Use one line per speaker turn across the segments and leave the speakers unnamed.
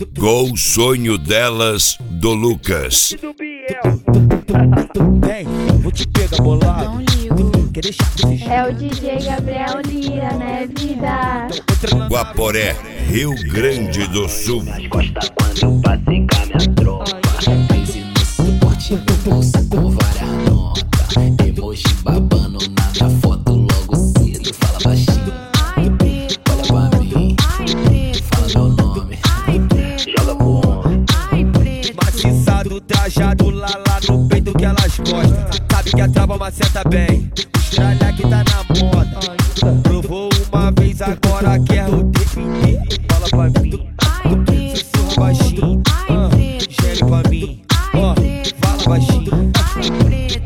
Gol Sonho Delas, do Lucas.
Vem, vou te pegar bolado.
Não ligo.
Quer deixar desse
É o DJ Gabriel Lira, né, vida?
Guaporé, Rio Grande do Sul.
Nas costas quando eu passei com a minha tropa.
Crise no suporte do bolso com várias notas. Emoji babando na minha foto logo cedo. Fala baixinho,
Ai, preto.
olha pra mim,
Ai, preto.
fala meu nome.
Ai, preto.
Joga pro homem.
Ai, preto.
maciçado, trajado, lá no peito que elas gostam. Sabe que a trava maceta bem, estralha que tá na moda. Provou uma vez, agora quer o definir. Fala pra mim,
Ai, preto.
sussurra baixinho.
Ai, preto.
Gere pra mim, ó, fala baixinho.
Ai, preto.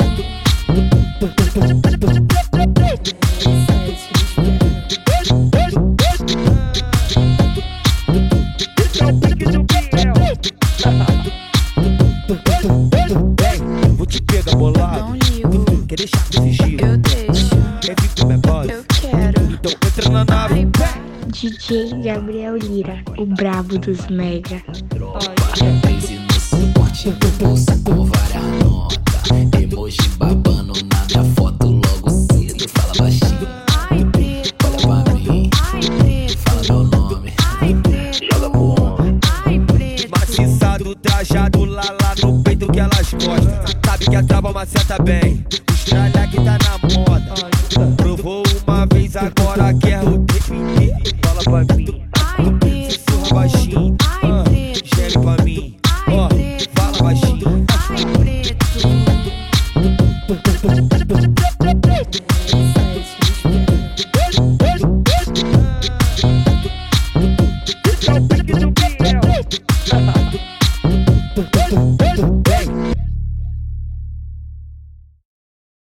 Vem, vou te pegar bolado.
Não ligo.
Quer deixar desse giro?
Eu deixo.
Quer vir com minha base?
Eu quero.
Então entra na nave.
DJ Gabriel Lira, o brabo dos mega.
Crise no suporte do bolso com várias notas. Emoji babando na minha foto logo cedo. Fala baixinho,
Ai, preto.
olha pra mim,
Ai, preto.
fala meu nome.
Ai, preto.
Joga pro homem.
Ai, preto.
Maciçado, trajado, lá no peito que elas gostam. Sabe que a trava maceta bem, estralha que tá na moda. Provou uma vez, agora quer o